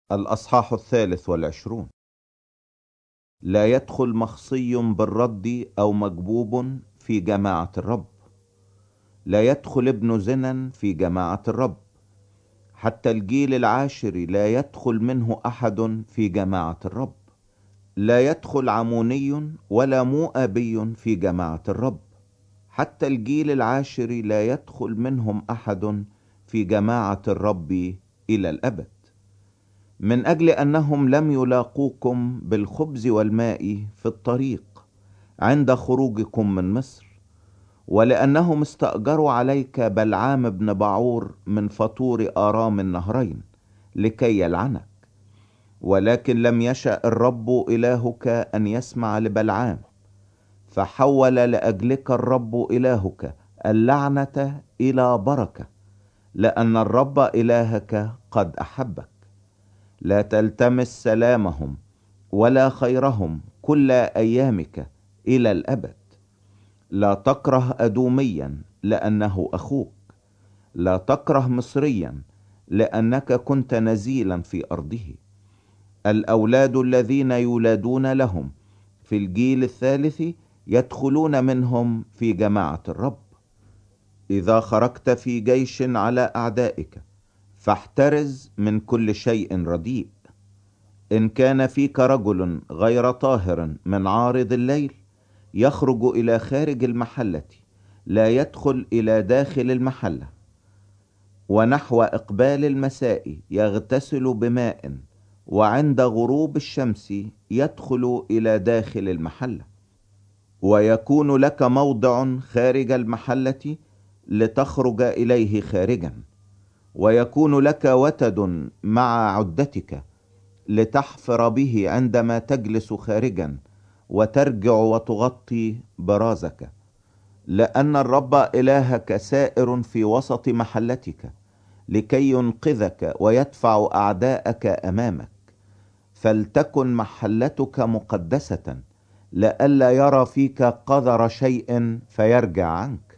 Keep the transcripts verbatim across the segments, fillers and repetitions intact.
الأصحاح الثالث والعشرون. لا يدخل مخصي بالرد أو مجبوب في جماعة الرب. لا يدخل ابن زنا في جماعة الرب. حتى الجيل العاشر لا يدخل منه أحد في جماعة الرب. لا يدخل عموني ولا مؤابي في جماعة الرب. حتى الجيل العاشر لا يدخل منهم أحد في جماعة الرب إلى الأبد، من أجل أنهم لم يلاقوكم بالخبز والماء في الطريق عند خروجكم من مصر، ولأنهم استأجروا عليك بلعام بن بعور من فطور آرام النهرين لكي يلعنك. ولكن لم يشأ الرب إلهك أن يسمع لبلعام، فحول لأجلك الرب إلهك اللعنة إلى بركة، لأن الرب إلهك قد أحبك. لا تلتمس سلامهم ولا خيرهم كل أيامك إلى الأبد. لا تكره أدوميا لأنه أخوك. لا تكره مصريا لأنك كنت نزيلا في أرضه. الأولاد الذين يولدون لهم في الجيل الثالث يدخلون منهم في جماعة الرب. إذا خرجت في جيش على أعدائك فاحترز من كل شيء رديء. إن كان فيك رجل غير طاهر من عارض الليل يخرج إلى خارج المحلة، لا يدخل إلى داخل المحلة. ونحو إقبال المساء يغتسل بماء، وعند غروب الشمس يدخل إلى داخل المحلة. ويكون لك موضع خارج المحلة لتخرج إليه خارجا. ويكون لك وتد مع عدتك لتحفر به عندما تجلس خارجا وترجع وتغطي برازك، لأن الرب إلهك سائر في وسط محلتك لكي ينقذك ويدفع أعداءك أمامك. فلتكن محلتك مقدسة، لئلا يرى فيك قذر شيء فيرجع عنك.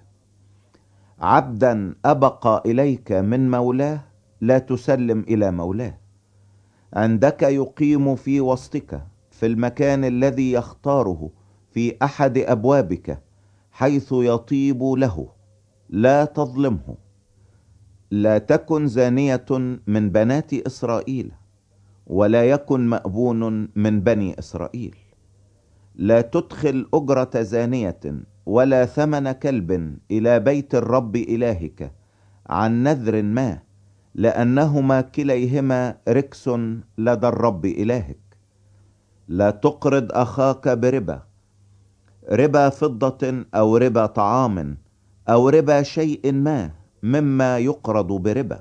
عبدا أبقى إليك من مولاه لا تسلم إلى مولاه. عندك يقيم في وسطك في المكان الذي يختاره في أحد أبوابك حيث يطيب له، لا تظلمه. لا تكن زانية من بنات إسرائيل، ولا يكن مأبون من بني إسرائيل. لا تدخل أجرة زانية ولا ثمن كلب إلى بيت الرب إلهك عن نذر ما، لأنهما كليهما ركس لدى الرب إلهك. لا تقرض أخاك بربا، ربا فضة أو ربا طعام أو ربا شيء ما مما يقرض بربا.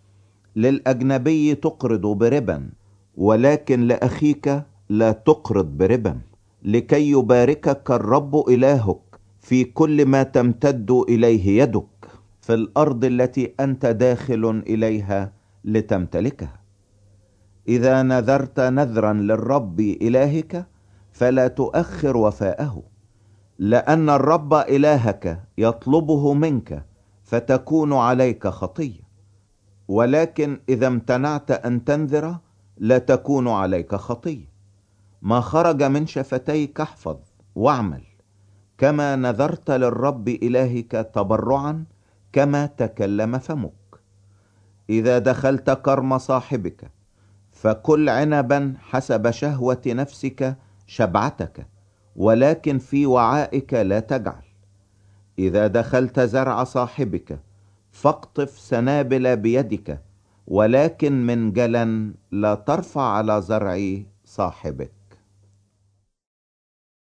للأجنبي تقرض بربا، ولكن لأخيك لا تقرض بربا، لكي يباركك الرب إلهك في كل ما تمتد إليه يدك في الأرض التي أنت داخل إليها لتمتلكها. إذا نذرت نذرا للرب إلهك فلا تؤخر وفاءه، لأن الرب إلهك يطلبه منك فتكون عليك خطية. ولكن إذا امتنعت أن تنذر لا تكون عليك خطية. ما خرج من شفتيك احفظ واعمل، كما نذرت للرب إلهك تبرعا كما تكلم فمك. إذا دخلت كرم صاحبك فكل عنبا حسب شهوة نفسك شبعتك، ولكن في وعائك لا تجعل. إذا دخلت زرع صاحبك فاقطف سنابل بيدك، ولكن من جلا لا ترفع على زرع صاحبك.